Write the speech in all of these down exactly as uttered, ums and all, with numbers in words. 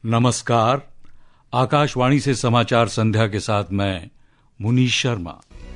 नमस्कार। आकाशवाणी से समाचार संध्या के साथ मैं मुनीश शर्मा।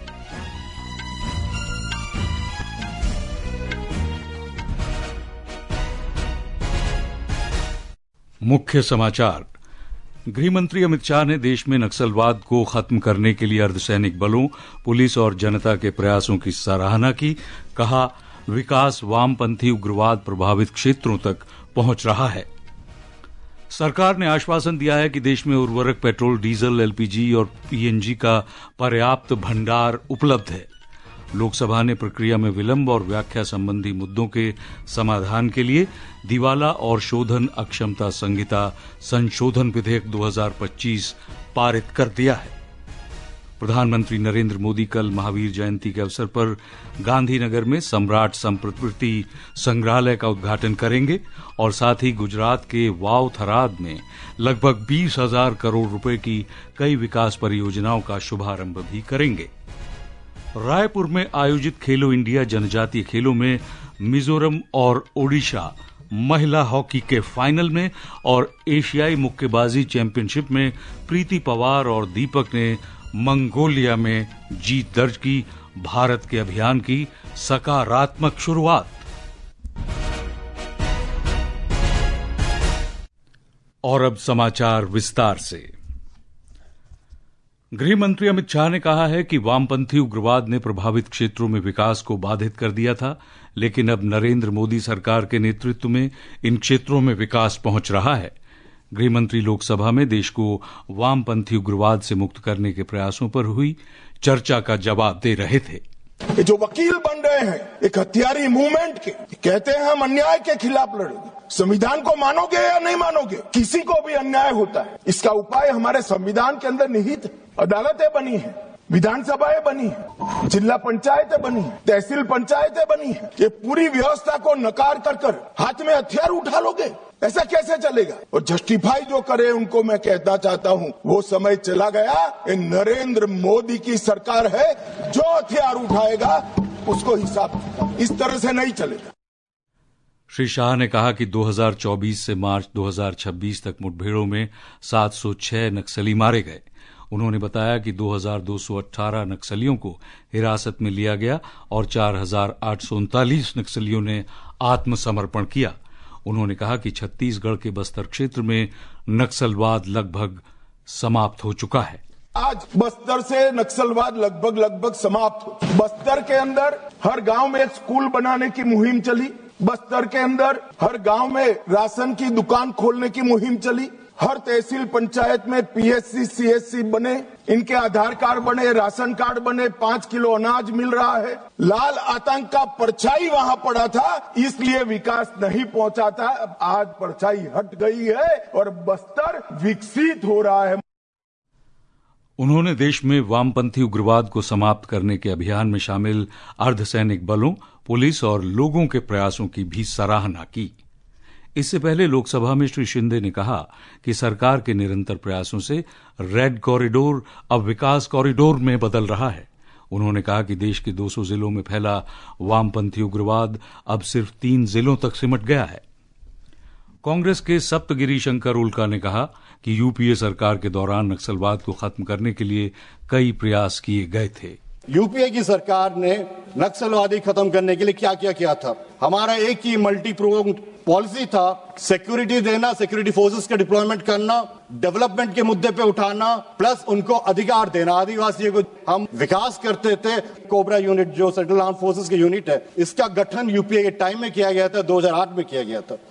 मुख्य समाचार। गृहमंत्री अमित शाह ने देश में नक्सलवाद को खत्म करने के लिए अर्धसैनिक बलों, पुलिस और जनता के प्रयासों की सराहना की। कहा, विकास वामपंथी उग्रवाद प्रभावित क्षेत्रों तक पहुंच रहा है। सरकार ने आश्वासन दिया है कि देश में उर्वरक, पेट्रोल, डीजल, एलपीजी और पीएनजी का पर्याप्त भंडार उपलब्ध है। लोकसभा ने प्रक्रिया में विलंब और व्याख्या संबंधी मुद्दों के समाधान के लिए दिवाला और शोधन अक्षमता संहिता संशोधन विधेयक दो हज़ार पच्चीस पारित कर दिया है। प्रधानमंत्री नरेंद्र मोदी कल महावीर जयंती के अवसर पर गांधीनगर में सम्राट संस्कृति संग्रहालय का उद्घाटन करेंगे और साथ ही गुजरात के वाव थराद में लगभग बीस हजार करोड़ रुपए की कई विकास परियोजनाओं का शुभारंभ भी करेंगे। रायपुर में आयोजित खेलो इंडिया जनजातीय खेलों में मिजोरम और ओडिशा महिला हॉकी के फाइनल में और एशियाई मुक्केबाजी चैंपियनशिप में प्रीति पवार और दीपक ने मंगोलिया में जीत दर्ज की। भारत के अभियान की सकारात्मक शुरुआत। और अब समाचार विस्तार से। गृह मंत्री अमित शाह ने कहा है कि वामपंथी उग्रवाद ने प्रभावित क्षेत्रों में विकास को बाधित कर दिया था, लेकिन अब नरेंद्र मोदी सरकार के नेतृत्व में इन क्षेत्रों में विकास पहुंच रहा है। गृहमंत्री लोकसभा में देश को वामपंथी उग्रवाद से मुक्त करने के प्रयासों पर हुई चर्चा का जवाब दे रहे थे। ये जो वकील बन रहे हैं एक हथियारी मूवमेंट के, कहते हैं हम अन्याय के खिलाफ लड़ेंगे। संविधान को मानोगे या नहीं मानोगे, किसी को भी अन्याय होता है, इसका उपाय हमारे संविधान के अंदर निहित है। अदालतें बनी है, विधानसभाएं बनी है, जिला पंचायतें बनी है, तहसील पंचायतें बनी है। ये पूरी व्यवस्था को नकार कर कर हाथ में हथियार उठा लोगे, ऐसा कैसे चलेगा? और जस्टिफाई जो करे उनको मैं कहना चाहता हूं, वो समय चला गया। ये नरेंद्र मोदी की सरकार है, जो हथियार उठाएगा उसको हिसाब, इस तरह से नहीं चलेगा। श्री शाह ने कहा कि दो हज़ार चौबीस से मार्च दो हज़ार छब्बीस तक मुठभेड़ों में सात सौ छह नक्सली मारे गए। उन्होंने बताया कि दो हज़ार दो सौ अठारह नक्सलियों को हिरासत में लिया गया और चार हज़ार आठ सौ उनतालीस नक्सलियों ने आत्मसमर्पण किया। उन्होंने कहा कि छत्तीसगढ़ के बस्तर क्षेत्र में नक्सलवाद लगभग समाप्त हो चुका है। आज बस्तर से नक्सलवाद लगभग लगभग समाप्त हो। बस्तर के अंदर हर गांव में एक स्कूल बनाने की मुहिम चली। बस्तर के अंदर हर गांव में राशन की दुकान खोलने की मुहिम चली। हर तहसील पंचायत में पीएससी, सीएससी बने, इनके आधार कार्ड बने, राशन कार्ड बने, पांच किलो अनाज मिल रहा है। लाल आतंक का परछाई वहां पड़ा था, इसलिए विकास नहीं पहुंचा था। अब आज परछाई हट गई है और बस्तर विकसित हो रहा है। उन्होंने देश में वामपंथी उग्रवाद को समाप्त करने के अभियान में शामिल अर्धसैनिक बलों, पुलिस और लोगों के प्रयासों की भी सराहना की। इससे पहले लोकसभा में श्री शिंदे ने कहा कि सरकार के निरंतर प्रयासों से रेड कॉरिडोर अब विकास कॉरिडोर में बदल रहा है। उन्होंने कहा कि देश के दो सौ जिलों में फैला वामपंथी उग्रवाद अब सिर्फ तीन जिलों तक सिमट गया है। कांग्रेस के सप्तगिरी शंकर उल्का ने कहा कि यूपीए सरकार के दौरान नक्सलवाद को खत्म करने के लिए कई प्रयास किए गए थे। यूपीए की सरकार ने नक्सलवादी खत्म करने के लिए क्या क्या किया था? हमारा एक ही मल्टी प्रोंग पॉलिसी था, सिक्योरिटी देना, सिक्योरिटी फोर्सेस का डिप्लॉयमेंट करना, डेवलपमेंट के मुद्दे पे उठाना, प्लस उनको अधिकार देना। आदिवासियों को हम विकास करते थे। कोबरा यूनिट जो सेंट्रल आर्म फोर्सेस की यूनिट है, इसका गठन यूपीए के टाइम में किया गया था, दो हज़ार आठ में किया गया था।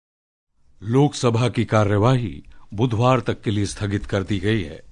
लोकसभा की कार्यवाही बुधवार तक के लिए स्थगित कर दी गई है।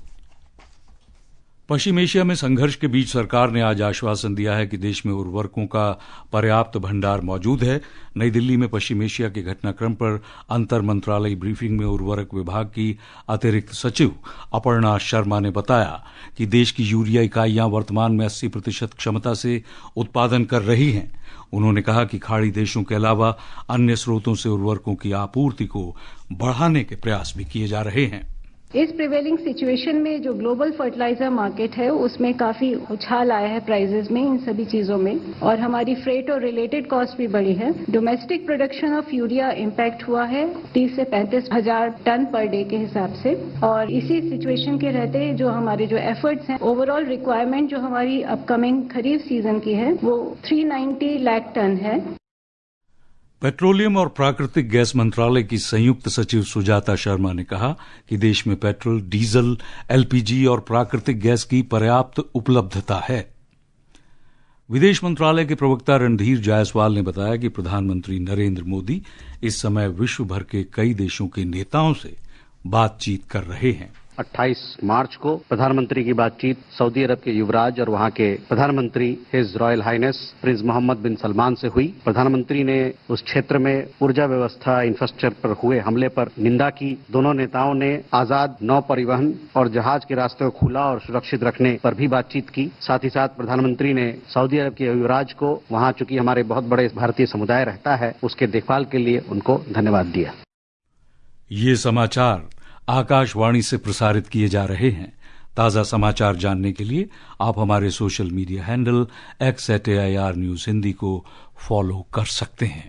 पश्चिम एशिया में संघर्ष के बीच सरकार ने आज आश्वासन दिया है कि देश में उर्वरकों का पर्याप्त भंडार मौजूद है। नई दिल्ली में पश्चिम एशिया के घटनाक्रम पर अंतर मंत्रालयी ब्रीफिंग में उर्वरक विभाग की अतिरिक्त सचिव अपर्णा शर्मा ने बताया कि देश की यूरिया इकाइयां वर्तमान में अस्सी प्रतिशत क्षमता से उत्पादन कर रही हैं। उन्होंने कहा कि खाड़ी देशों के अलावा अन्य स्रोतों से उर्वरकों की आपूर्ति को बढ़ाने के प्रयास भी किए जा रहे हैं। इस प्रिवेलिंग सिचुएशन में जो ग्लोबल फर्टिलाइजर मार्केट है उसमें काफी उछाल आया है प्राइसेस में, इन सभी चीजों में, और हमारी फ्रेट और रिलेटेड कॉस्ट भी बढ़ी है। Domestic production of urea impact हुआ है तीस से पैंतीस हजार टन पर डे के हिसाब से, और इसी सिचुएशन के रहते जो हमारे जो एफर्ट्स हैं, ओवरऑल रिक्वायरमेंट जो हमारी अपकमिंग खरीफ सीजन की है वो तीन सौ नब्बे लाख टन है। पेट्रोलियम और प्राकृतिक गैस मंत्रालय की संयुक्त सचिव सुजाता शर्मा ने कहा कि देश में पेट्रोल, डीजल, एलपीजी और प्राकृतिक गैस की पर्याप्त उपलब्धता है। विदेश मंत्रालय के प्रवक्ता रणधीर जायसवाल ने बताया कि प्रधानमंत्री नरेंद्र मोदी इस समय विश्व भर के कई देशों के नेताओं से बातचीत कर रहे हैं। अट्ठाईस मार्च को प्रधानमंत्री की बातचीत सऊदी अरब के युवराज और वहां के प्रधानमंत्री his royal highness prince Mohammed bin Salman से हुई। प्रधानमंत्री ने उस क्षेत्र में ऊर्जा व्यवस्था, इंफ्रास्ट्रक्चर पर हुए हमले पर निंदा की। दोनों नेताओं ने आजाद नौ परिवहन और जहाज के रास्ते को खुला और सुरक्षित रखने पर भी बातचीत की। साथ ही साथ प्रधानमंत्री ने सऊदी अरब के युवराज को वहां चूंकि हमारे बहुत बड़े भारतीय समुदाय रहता है उसके देखभाल के लिए उनको धन्यवाद दिया। ये समाचार आकाशवाणी से प्रसारित किए जा रहे हैं। ताजा समाचार जानने के लिए आप हमारे social media handle X at AIR news Hindi को फॉलो कर सकते हैं।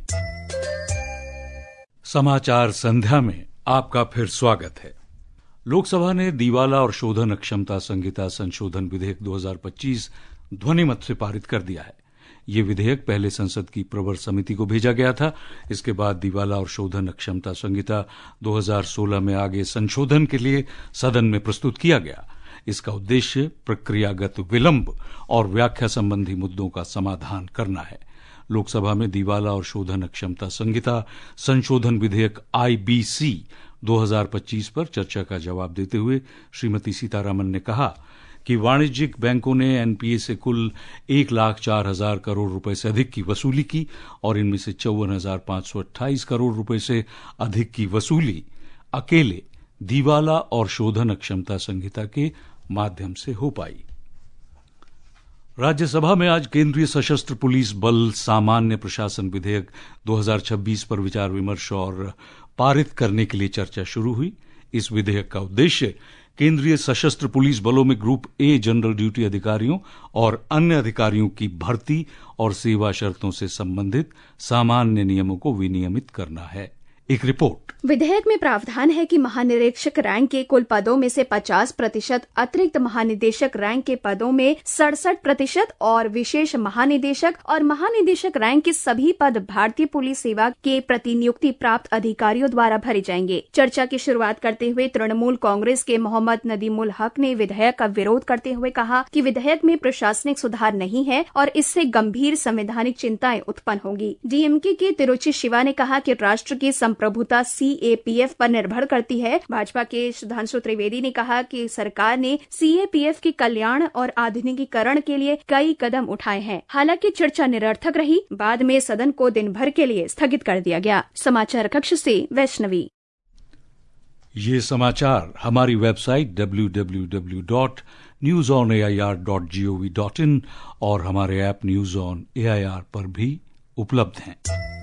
समाचार संध्या में आपका फिर स्वागत है। लोकसभा ने दिवाला और शोधन अक्षमता संहिता संशोधन विधेयक दो हज़ार पच्चीस ध्वनिमत से पारित कर दिया है। ये विधेयक पहले संसद की प्रवर समिति को भेजा गया था। इसके बाद दिवाला और शोधन अक्षमता संहिता दो हज़ार सोलह में आगे संशोधन के लिए सदन में प्रस्तुत किया गया। इसका उद्देश्य प्रक्रियागत विलंब और व्याख्या संबंधी मुद्दों का समाधान करना है। लोकसभा में दिवाला और शोधन अक्षमता संहिता संशोधन विधेयक आईबीसी दो हज़ार पच्चीस पर चर्चा का जवाब देते हुए श्रीमती सीतारामन ने कहा कि वाणिज्यिक बैंकों ने एनपीए से कुल एक लाख चार हजार करोड़ रुपए से अधिक की वसूली की और इनमें से चौवन हजार पांच सौ अट्ठाईस करोड़ रुपए से अधिक की वसूली अकेले दिवाला और शोधन अक्षमता संहिता के माध्यम से हो पाई। राज्यसभा में आज केंद्रीय सशस्त्र पुलिस बल सामान्य प्रशासन विधेयक दो हज़ार छब्बीस पर विचार विमर्श और पारित करने के लिए चर्चा शुरू हुई। इस विधेयक का उद्देश्य केंद्रीय सशस्त्र पुलिस बलों में ग्रुप ए जनरल ड्यूटी अधिकारियों और अन्य अधिकारियों की भर्ती और सेवा शर्तों से संबंधित सामान्य नियमों को विनियमित करना है। एक रिपोर्ट। विधेयक में प्रावधान है कि महानिरीक्षक रैंक के कुल पदों में से पचास प्रतिशत, अतिरिक्त महानिदेशक रैंक के पदों में सड़सठ प्रतिशत और विशेष महानिदेशक और महानिदेशक रैंक के सभी पद भारतीय पुलिस सेवा के प्रतिनियुक्ति प्राप्त अधिकारियों द्वारा भरे जाएंगे। चर्चा की शुरुआत करते हुए तृणमूल कांग्रेस के मोहम्मद नदीमुल हक ने विधेयक का विरोध करते हुए कहा कि विधेयक में प्रशासनिक सुधार नहीं है और इससे गंभीर संवैधानिक चिंताएं उत्पन्न होगी। डीएमके के तिरुचि शिवा ने कहा कि राष्ट्र की संप्रभुता सीएपीएफ पर निर्भर करती है। भाजपा के सुधांशु त्रिवेदी ने कहा कि सरकार ने सीएपीएफ के कल्याण और आधुनिकीकरण के लिए कई कदम उठाए हैं। हालांकि चर्चा निरर्थक रही। बाद में सदन को दिन भर के लिए स्थगित कर दिया गया। समाचार कक्ष से वैष्णवी। ये समाचार हमारी website W W W dot news on A I R dot G O V dot in और हमारे app news on A I R पर भी उपलब्ध हैं।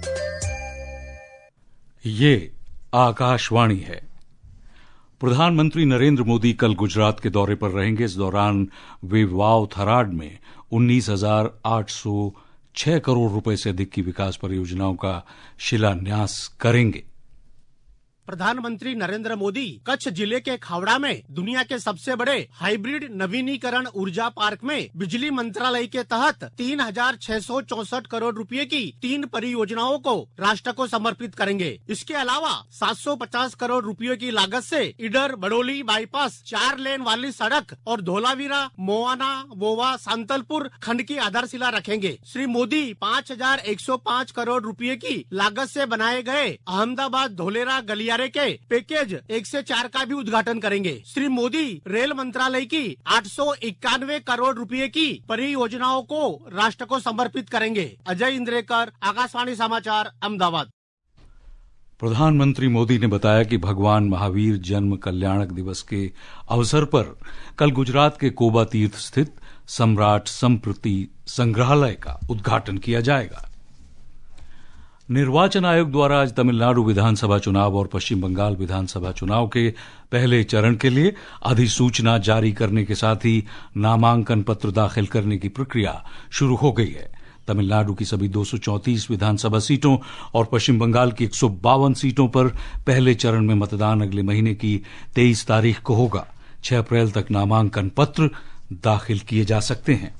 ये आकाशवाणी है। प्रधानमंत्री नरेंद्र मोदी कल गुजरात के दौरे पर रहेंगे। इस दौरान वे वाव थराड में उन्नीस हजार आठ सौ छह करोड़ रुपए से अधिक की विकास परियोजनाओं का शिलान्यास करेंगे। प्रधानमंत्री नरेंद्र मोदी कच्छ जिले के खावड़ा में दुनिया के सबसे बड़े हाइब्रिड नवीनीकरण ऊर्जा पार्क में बिजली मंत्रालय के तहत तीन हजार छह सौ चौसठ करोड़ रुपए की तीन परियोजनाओं को राष्ट्र को समर्पित करेंगे। इसके अलावा सात सौ पचास करोड़ रुपए की लागत से इडर बड़ोली बाईपास चार लेन वाली सड़क और धोलावीरा मोआना वोवा सांतलपुर खंड की आधारशिला रखेंगे। श्री मोदी पाँच हजार एक सौ पाँच करोड़ रुपए की लागत से बनाए गए अहमदाबाद धोलेरा गलियारे के पैकेज एक से चार का भी उद्घाटन करेंगे। श्री मोदी रेल मंत्रालय की आठ सौ इक्यानवे करोड़ रुपए की परियोजनाओं को राष्ट्र को समर्पित करेंगे। अजय इंद्रेकर, आकाशवाणी समाचार, अहमदाबाद। प्रधानमंत्री मोदी ने बताया कि भगवान महावीर जन्म कल्याणक दिवस के अवसर पर कल गुजरात के कोबा तीर्थ स्थित सम्राट संप्रति संग्रहालय का उद्घाटन किया जाएगा। निर्वाचन आयोग द्वारा आज तमिलनाडु विधानसभा चुनाव और पश्चिम बंगाल विधानसभा चुनाव के पहले चरण के लिए अधिसूचना जारी करने के साथ ही नामांकन पत्र दाखिल करने की प्रक्रिया शुरू हो गई है। तमिलनाडु की सभी दो सौ चौंतीस विधानसभा सीटों और पश्चिम बंगाल की एक सौ बावन सीटों पर पहले चरण में मतदान अगले महीने की तेईस तारीख को होगा। छह अप्रैल तक नामांकन पत्र दाखिल किए जा सकते हैं।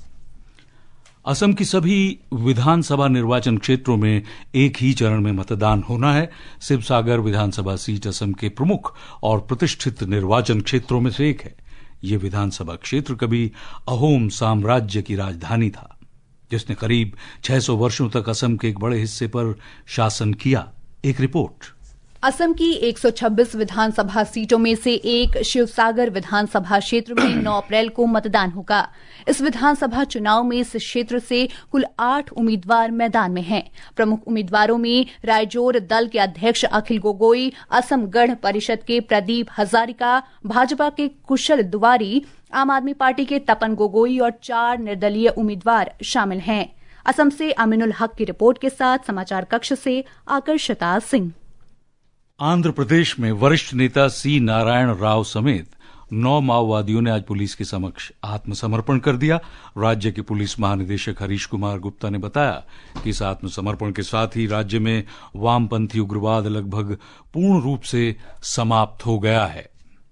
असम की सभी विधानसभा निर्वाचन क्षेत्रों में एक ही चरण में मतदान होना है। शिवसागर विधानसभा सीट असम के प्रमुख और प्रतिष्ठित निर्वाचन क्षेत्रों में से एक है। यह विधानसभा क्षेत्र कभी अहोम साम्राज्य की राजधानी था, जिसने करीब छह सौ वर्षों तक असम के एक बड़े हिस्से पर शासन किया। एक रिपोर्ट। असम की एक सौ छब्बीस विधानसभा सीटों में से एक शिवसागर विधानसभा क्षेत्र में नौ अप्रैल को मतदान होगा। इस विधानसभा चुनाव में इस क्षेत्र से कुल आठ उम्मीदवार मैदान में हैं। प्रमुख उम्मीदवारों में रायजोर दल के अध्यक्ष अखिल गोगोई, असम गण परिषद के प्रदीप हजारिका, भाजपा के कुशल दुवारी, आम आदमी पार्टी के तपन गोगोई और चार निर्दलीय उम्मीदवार शामिल हैं। असम से अमीनुल हक की रिपोर्ट के साथ समाचार कक्ष से आकर्षिता सिंह। आंध्र प्रदेश में वरिष्ठ नेता सी नारायण राव समेत नौ माओवादियों ने आज पुलिस के समक्ष आत्मसमर्पण कर दिया। राज्य के पुलिस महानिदेशक हरीश कुमार गुप्ता ने बताया कि इस आत्मसमर्पण के साथ ही राज्य में वामपंथी उग्रवाद लगभग पूर्ण रूप से समाप्त हो गया है।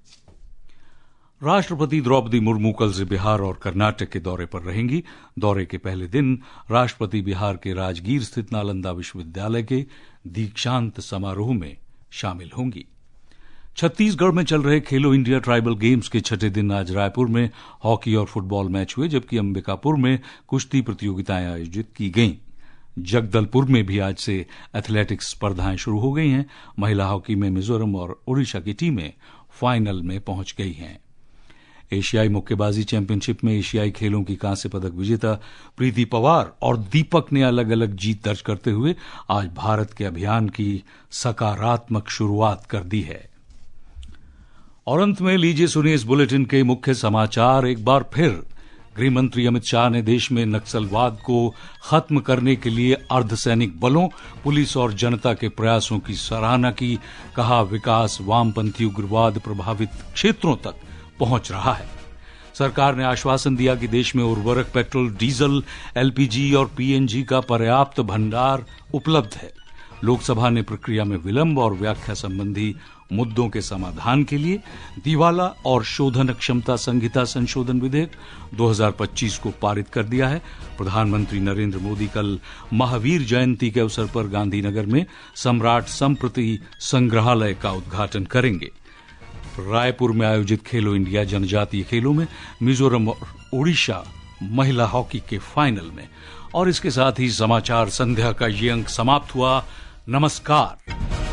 राष्ट्रपति द्रौपदी मुर्मू कल से बिहार और कर्नाटक के दौरे पर रहेंगी। दौरे के पहले दिन राष्ट्रपति बिहार के राजगीर स्थित नालंदा विश्वविद्यालय के दीक्षांत समारोह में शामिल होंगी। छत्तीसगढ़ में चल रहे खेलो इंडिया ट्राइबल गेम्स के छठे दिन आज रायपुर में हॉकी और फुटबॉल मैच हुए, जबकि अंबिकापुर में कुश्ती प्रतियोगिताएं आयोजित की गईं। जगदलपुर में भी आज से एथलेटिक्स स्पर्धाएं शुरू हो गई हैं। महिला हॉकी में मिजोरम और ओडिशा की टीमें फाइनल में पहुंच गई हैं। एशियाई मुक्केबाजी चैंपियनशिप में एशियाई खेलों की कांस्य पदक विजेता प्रीति पवार और दीपक ने अलग अलग जीत दर्ज करते हुए आज भारत के अभियान की सकारात्मक शुरुआत कर दी है। और अंत में लीजिए सुनिए इस बुलेटिन के मुख्य समाचार एक बार फिर। गृह मंत्री अमित शाह ने देश में नक्सलवाद को खत्म करने के लिए अर्धसैनिक बलों, पुलिस और जनता के प्रयासों की सराहना की। कहा, विकास वामपंथी उग्रवाद प्रभावित क्षेत्रों तक पहुंच रहा है। सरकार ने आश्वासन दिया कि देश में उर्वरक, पेट्रोल, डीजल, एलपीजी और पीएनजी का पर्याप्त भंडार उपलब्ध है। लोकसभा ने प्रक्रिया में विलंब और व्याख्या संबंधी मुद्दों के समाधान के लिए दिवाला और शोधन क्षमता संहिता संशोधन विधेयक दो हज़ार पच्चीस को पारित कर दिया है। प्रधानमंत्री नरेंद्र मोदी कल महावीर जयंती के अवसर पर गांधीनगर में सम्राट संप्रति संग्रहालय का उद्घाटन करेंगे। रायपुर में आयोजित खेलो इंडिया जनजातीय खेलों में मिजोरम और ओडिशा महिला हॉकी के फाइनल में। और इसके साथ ही समाचार संध्या का ये अंक समाप्त हुआ। नमस्कार।